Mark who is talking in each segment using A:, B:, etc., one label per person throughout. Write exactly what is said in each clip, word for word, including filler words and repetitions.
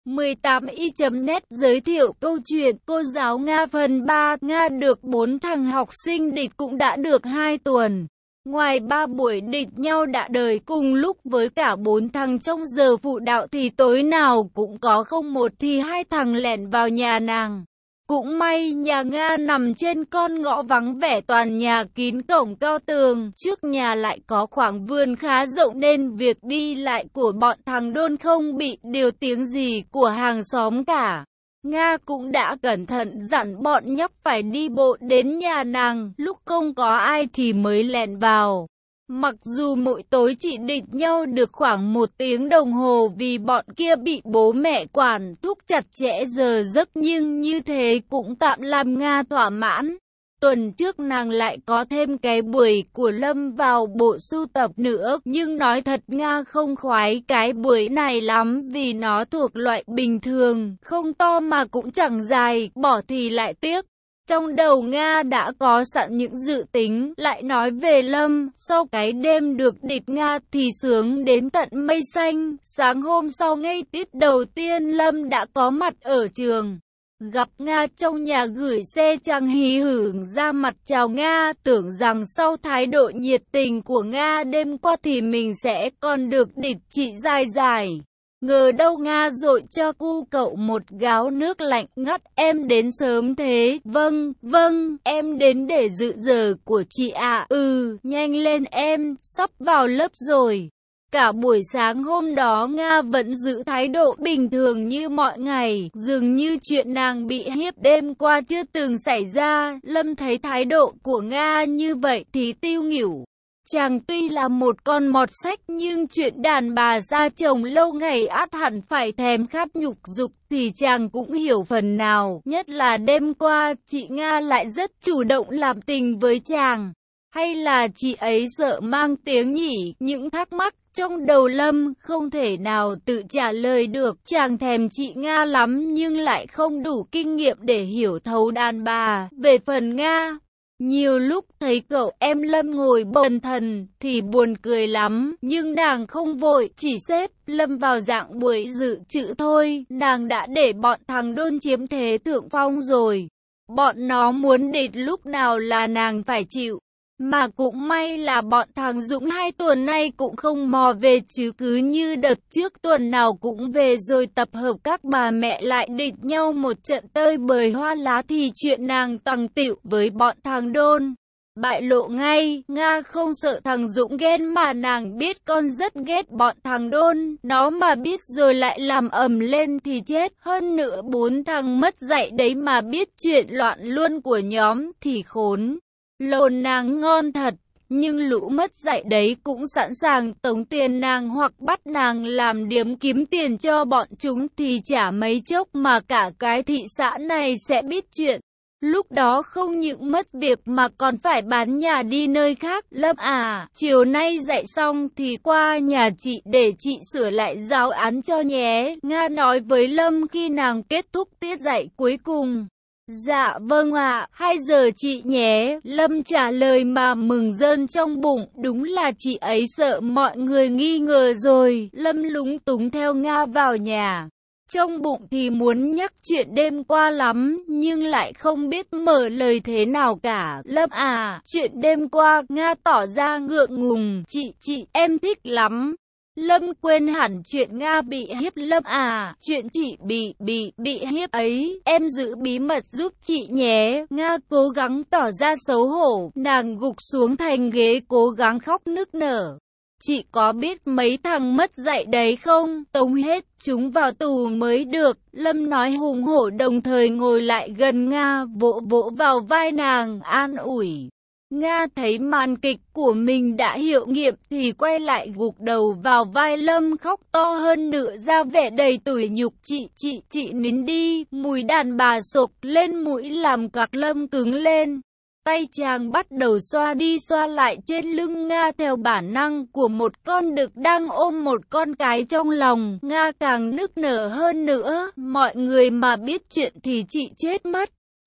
A: mười tám y chấm net giới thiệu câu chuyện cô giáo Nga phần ba. Nga được bốn thằng học sinh địch cũng đã được hai tuần. Ngoài ba buổi địch nhau đã đời cùng lúc với cả bốn thằng trong giờ phụ đạo thì tối nào cũng có không một thì hai thằng lẻn vào nhà nàng. Cũng may nhà Nga nằm trên con ngõ vắng vẻ, toàn nhà kín cổng cao tường, trước nhà lại có khoảng vườn khá rộng nên việc đi lại của bọn thằng đôn không bị điều tiếng gì của hàng xóm cả. Nga cũng đã cẩn thận dặn bọn nhóc phải đi bộ đến nhà nàng, lúc không có ai thì mới lẻn vào. Mặc dù mỗi tối chỉ địch nhau được khoảng một tiếng đồng hồ vì bọn kia bị bố mẹ quản thúc chặt chẽ giờ giấc, nhưng như thế cũng tạm làm Nga thỏa mãn. Tuần trước nàng lại có thêm cái buổi của Lâm vào bộ sưu tập nữa, nhưng nói thật Nga không khoái cái buổi này lắm vì nó thuộc loại bình thường, không to mà cũng chẳng dài, bỏ thì lại tiếc. Trong đầu Nga đã có sẵn những dự tính, lại nói về Lâm, sau cái đêm được địch Nga thì sướng đến tận mây xanh. Sáng hôm sau ngay tiết đầu tiên Lâm đã có mặt ở trường. Gặp Nga trong nhà gửi xe chàng hí hửng ra mặt chào Nga, tưởng rằng sau thái độ nhiệt tình của Nga đêm qua thì mình sẽ còn được địch chị dài dài. Ngờ đâu Nga dội cho cu cậu một gáo nước lạnh ngắt. Em đến sớm thế? Vâng, vâng, em đến để dự giờ của chị ạ. À. Ừ, nhanh lên em, sắp vào lớp rồi. Cả buổi sáng hôm đó Nga vẫn giữ thái độ bình thường như mọi ngày, dường như chuyện nàng bị hiếp đêm qua chưa từng xảy ra. Lâm thấy thái độ của Nga như vậy thì tiêu nghỉu. Chàng tuy là một con mọt sách nhưng chuyện đàn bà ra chồng lâu ngày ắt hẳn phải thèm khát nhục dục thì chàng cũng hiểu phần nào. Nhất là đêm qua chị Nga lại rất chủ động làm tình với chàng. Hay là chị ấy sợ mang tiếng nhỉ? Những thắc mắc trong đầu Lâm không thể nào tự trả lời được. Chàng thèm chị Nga lắm nhưng lại không đủ kinh nghiệm để hiểu thấu đàn bà. Về phần Nga, nhiều lúc thấy cậu em Lâm ngồi bần thần thì buồn cười lắm, nhưng nàng không vội, chỉ xếp Lâm vào dạng buổi dự trữ thôi. Nàng đã để bọn thằng đôn chiếm thế thượng phong rồi. Bọn nó muốn địch lúc nào là nàng phải chịu. Mà cũng may là bọn thằng Dũng hai tuần nay cũng không mò về, chứ cứ như đợt trước tuần nào cũng về rồi tập hợp các bà mẹ lại địch nhau một trận tơi bời hoa lá thì chuyện nàng tằng tịu với bọn thằng đôn bại lộ ngay. Nga không sợ thằng Dũng ghen mà nàng biết con rất ghét bọn thằng đôn, nó mà biết rồi lại làm ầm lên thì chết. Hơn nữa bốn thằng mất dạy đấy mà biết chuyện loạn luôn của nhóm thì khốn. Lồn nàng ngon thật, nhưng lũ mất dạy đấy cũng sẵn sàng tống tiền nàng hoặc bắt nàng làm điếm kiếm tiền cho bọn chúng thì chả mấy chốc mà cả cái thị xã này sẽ biết chuyện. Lúc đó không những mất việc mà còn phải bán nhà đi nơi khác. Lâm à, chiều nay dạy xong thì qua nhà chị để chị sửa lại giáo án cho nhé. Nga nói với Lâm khi nàng kết thúc tiết dạy cuối cùng. Dạ vâng ạ, à, hai giờ chị nhé. Lâm trả lời mà mừng rơn trong bụng, đúng là chị ấy sợ mọi người nghi ngờ rồi. Lâm lúng túng theo Nga vào nhà. Trong bụng thì muốn nhắc chuyện đêm qua lắm, nhưng lại không biết mở lời thế nào cả. Lâm à, chuyện đêm qua, Nga tỏ ra ngượng ngùng. Chị, chị, em thích lắm. Lâm quên hẳn chuyện Nga bị hiếp. Lâm à, chuyện chị bị, bị, bị hiếp ấy, em giữ bí mật giúp chị nhé. Nga cố gắng tỏ ra xấu hổ, nàng gục xuống thành ghế cố gắng khóc nức nở. Chị có biết mấy thằng mất dạy đấy không? Tống hết chúng vào tù mới được. Lâm nói hùng hổ đồng thời ngồi lại gần Nga, vỗ vỗ vào vai nàng, an ủi. Nga thấy màn kịch của mình đã hiệu nghiệm thì quay lại gục đầu vào vai Lâm khóc to hơn nữa ra vẻ đầy tủi nhục. Chị, chị, chị nín đi. Mùi đàn bà sộc lên mũi làm cạc Lâm cứng lên. Tay chàng bắt đầu xoa đi xoa lại trên lưng Nga theo bản năng của một con đực đang ôm một con cái trong lòng. Nga càng nức nở hơn nữa. Mọi người mà biết chuyện thì chị chết mất.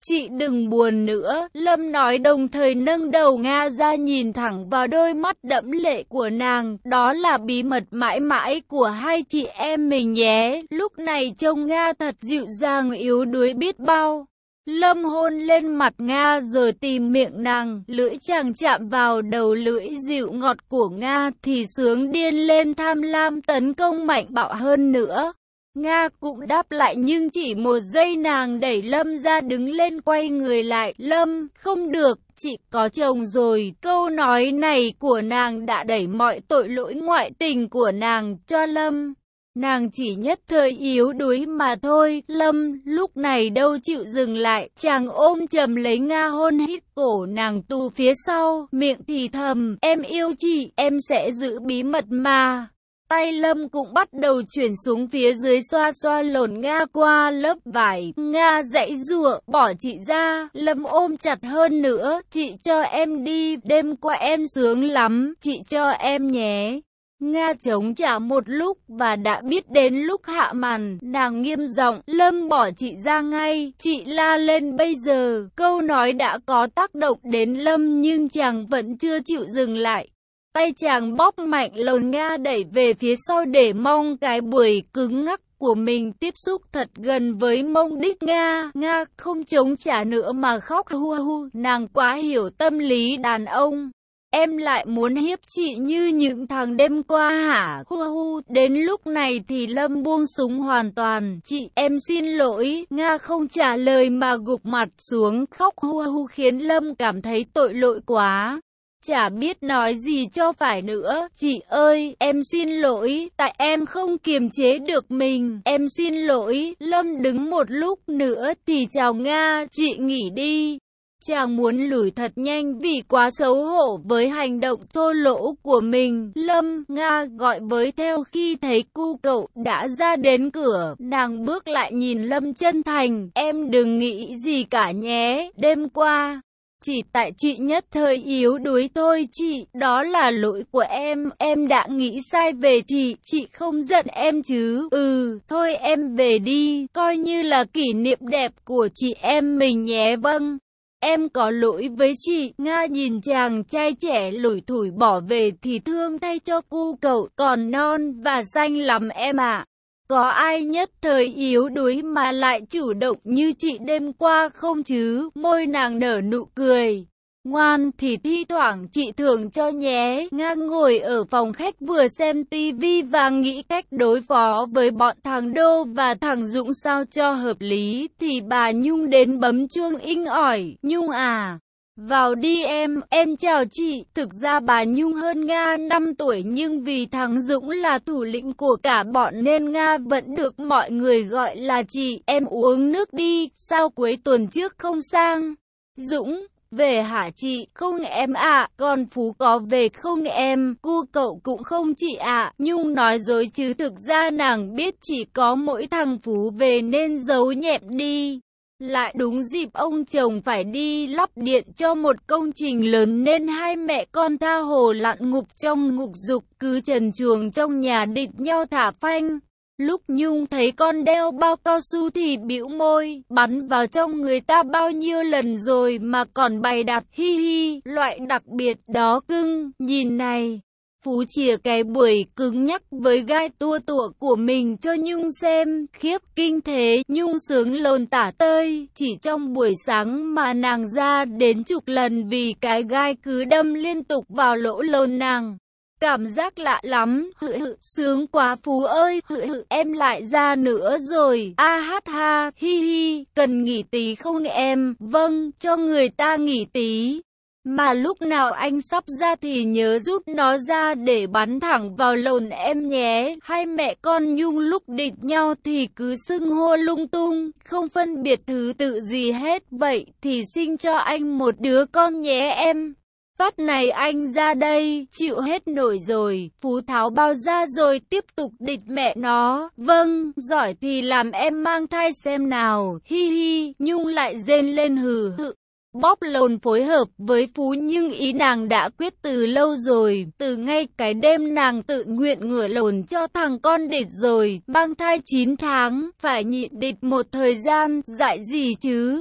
A: Chị đừng buồn nữa, Lâm nói đồng thời nâng đầu Nga ra nhìn thẳng vào đôi mắt đẫm lệ của nàng. Đó là bí mật mãi mãi của hai chị em mình nhé. Lúc này trông Nga thật dịu dàng yếu đuối biết bao. Lâm hôn lên mặt Nga rồi tìm miệng nàng, lưỡi chàng chạm vào đầu lưỡi dịu ngọt của Nga thì sướng điên lên, tham lam tấn công mạnh bạo hơn nữa. Nga cũng đáp lại nhưng chỉ một giây nàng đẩy Lâm ra đứng lên quay người lại. Lâm, không được, chị có chồng rồi. Câu nói này của nàng đã đẩy mọi tội lỗi ngoại tình của nàng cho Lâm. Nàng chỉ nhất thời yếu đuối mà thôi. Lâm lúc này đâu chịu dừng lại, chàng ôm chầm lấy Nga hôn hít cổ nàng tu phía sau, miệng thì thầm, em yêu chị, em sẽ giữ bí mật mà. Tay Lâm cũng bắt đầu chuyển xuống phía dưới xoa xoa lồn Nga qua lớp vải. Nga giãy giụa, bỏ chị ra. Lâm ôm chặt hơn nữa, chị cho em đi, đêm qua em sướng lắm, chị cho em nhé. Nga chống trả một lúc và đã biết đến lúc hạ màn, nàng nghiêm giọng, Lâm bỏ chị ra ngay, chị la lên bây giờ. Câu nói đã có tác động đến Lâm nhưng chàng vẫn chưa chịu dừng lại. Tay chàng bóp mạnh lồn Nga đẩy về phía sau để mong cái bùi cứng ngắc của mình tiếp xúc thật gần với mông đít Nga. Nga không chống trả nữa mà khóc hu hu, nàng quá hiểu tâm lý đàn ông. Em lại muốn hiếp chị như những thằng đêm qua hả? Hu hu, đến lúc này thì Lâm buông súng hoàn toàn. Chị, em xin lỗi. Nga không trả lời mà gục mặt xuống khóc hu hu khiến Lâm cảm thấy tội lỗi quá. Chả biết nói gì cho phải nữa. Chị ơi, em xin lỗi, tại em không kiềm chế được mình. Em xin lỗi. Lâm đứng một lúc nữa thì chào Nga, chị nghỉ đi. Chàng muốn lủi thật nhanh vì quá xấu hổ với hành động thô lỗ của mình. Lâm, Nga gọi với theo khi thấy cu cậu đã ra đến cửa. Nàng bước lại nhìn Lâm chân thành, em đừng nghĩ gì cả nhé, đêm qua. Chỉ tại chị nhất thời yếu đuối thôi chị, đó là lỗi của em, em đã nghĩ sai về chị, chị không giận em chứ. Ừ, thôi em về đi, coi như là kỷ niệm đẹp của chị em mình nhé. Vâng. Em có lỗi với chị. Nga nhìn chàng trai trẻ lủi thủi bỏ về thì thương thay cho cu cậu, còn non và xanh lắm em ạ. Có ai nhất thời yếu đuối mà lại chủ động như chị đêm qua không chứ? Môi nàng nở nụ cười. Ngoan thì thi thoảng chị thưởng cho nhé. Nga ngồi ở phòng khách vừa xem tivi và nghĩ cách đối phó với bọn thằng Đô và thằng Dũng sao cho hợp lý thì bà Nhung đến bấm chuông inh ỏi. Nhung à, vào đi em, em chào chị. Thực ra bà Nhung hơn Nga năm tuổi nhưng vì thằng Dũng là thủ lĩnh của cả bọn nên Nga vẫn được mọi người gọi là chị. Em uống nước đi, sao cuối tuần trước không sang? Dũng, về hả chị? Không em ạ. À. Còn Phú có về không em? Cu cậu cũng không chị ạ. À. Nhung nói dối chứ thực ra nàng biết chỉ có mỗi thằng Phú về nên giấu nhẹm đi. Lại đúng dịp ông chồng phải đi lắp điện cho một công trình lớn nên hai mẹ con tha hồ lặn ngục trong ngục dục, cứ trần truồng trong nhà địch nhau thả phanh. Lúc Nhung thấy con đeo bao cao su thì bĩu môi, bắn vào trong người ta bao nhiêu lần rồi mà còn bày đặt, hi hi, loại đặc biệt đó cưng, nhìn này. Phú chìa cái bùi cứng nhắc với gai tua tủa của mình cho Nhung xem, khiếp kinh thế, Nhung sướng lồn tả tơi, chỉ trong buổi sáng mà nàng ra đến chục lần vì cái gai cứ đâm liên tục vào lỗ lồn nàng. Cảm giác lạ lắm, hự hự, sướng quá Phú ơi, hự hự, em lại ra nữa rồi, a hát ha, hi hi, cần nghỉ tí không em? Vâng, cho người ta nghỉ tí. Mà lúc nào anh sắp ra thì nhớ rút nó ra để bắn thẳng vào lồn em nhé. Hai mẹ con Nhung lúc địch nhau thì cứ xưng hô lung tung, không phân biệt thứ tự gì hết. Vậy thì sinh cho anh một đứa con nhé em. Phát này anh ra đây, chịu hết nổi rồi. Phú tháo bao ra rồi tiếp tục địch mẹ nó. Vâng, giỏi thì làm em mang thai xem nào, hi hi. Nhung lại rên lên hừ hự. Bóp lồn phối hợp với Phú nhưng ý nàng đã quyết từ lâu rồi. Từ ngay cái đêm nàng tự nguyện ngửa lồn cho thằng con địch rồi. Mang thai chín tháng, phải nhịn địch một thời gian, dại gì chứ.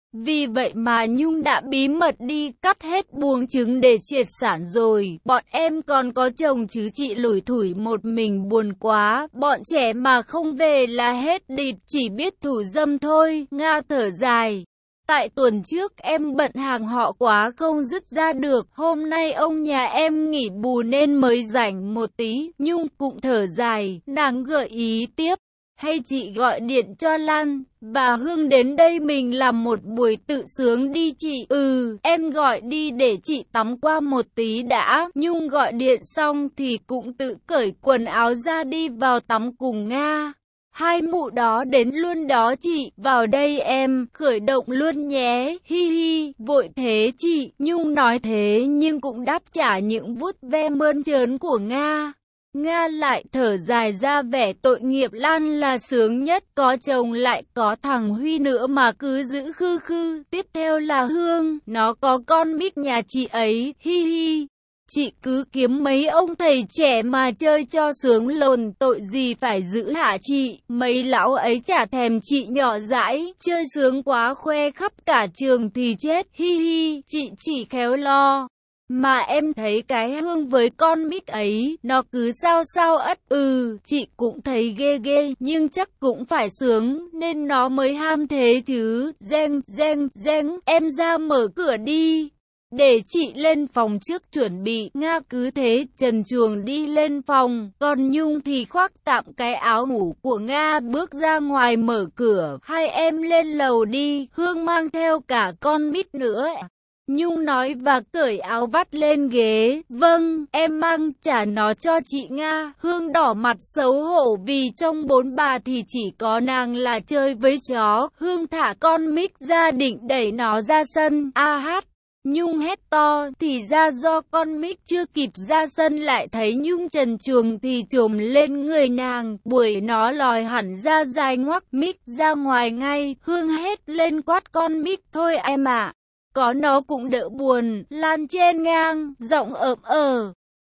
A: Vì vậy mà Nhung đã bí mật đi cắt hết buồng trứng để triệt sản rồi. Bọn em còn có chồng chứ chị lủi thủi một mình buồn quá. Bọn trẻ mà không về là hết địt, chỉ biết thủ dâm thôi. Nga thở dài. Tại tuần trước em bận hàng họ quá không dứt ra được. Hôm nay ông nhà em nghỉ bù nên mới rảnh một tí. Nhung cũng thở dài. Nàng gợi ý tiếp. Hay chị gọi điện cho Lan và Hương đến đây mình làm một buổi tự sướng đi chị. Ừ, em gọi đi để chị tắm qua một tí đã. Nhung gọi điện xong thì cũng tự cởi quần áo ra đi vào tắm cùng Nga. Hai mụ đó đến luôn đó chị, vào đây em, khởi động luôn nhé, hi hi, vội thế chị. Nhung nói thế nhưng cũng đáp trả những vuốt ve mơn trớn của Nga. Nga lại thở dài ra vẻ tội nghiệp. Lan là sướng nhất, có chồng lại có thằng Huy nữa mà cứ giữ khư khư. Tiếp theo là Hương, nó có con Mít nhà chị ấy, hi hi. Chị cứ kiếm mấy ông thầy trẻ mà chơi cho sướng lồn, tội gì phải giữ hả chị? Mấy lão ấy chả thèm chị nhỏ dãi, chơi sướng quá khoe khắp cả trường thì chết, hi hi, chị chỉ khéo lo. Mà em thấy cái Hương với con Mít ấy, nó cứ sao sao ất, ừ, chị cũng thấy ghê ghê, nhưng chắc cũng phải sướng, nên nó mới ham thế chứ. Reng, reng, reng, em ra mở cửa đi. Để chị lên phòng trước chuẩn bị. Nga cứ thế trần truồng đi lên phòng, còn Nhung thì khoác tạm cái áo ngủ của Nga bước ra ngoài mở cửa. Hai em lên lầu đi, Hương mang theo cả con Mít nữa. Nhung nói và cởi áo vắt lên ghế. Vâng, em mang trả nó cho chị Nga. Hương đỏ mặt xấu hổ vì trong bốn bà thì chỉ có nàng là chơi với chó. Hương thả con Mít ra định đẩy nó ra sân. A hát. Nhung hét to, thì ra do con Mít chưa kịp ra sân lại thấy Nhung trần truồng thì trồm lên người nàng, đuổi nó lòi hẳn ra dài ngoắc. Mít ra ngoài ngay. Hương hét lên quát con Mít, thôi em ạ, có nó cũng đỡ buồn. Lan chen ngang, giọng ợm ờ.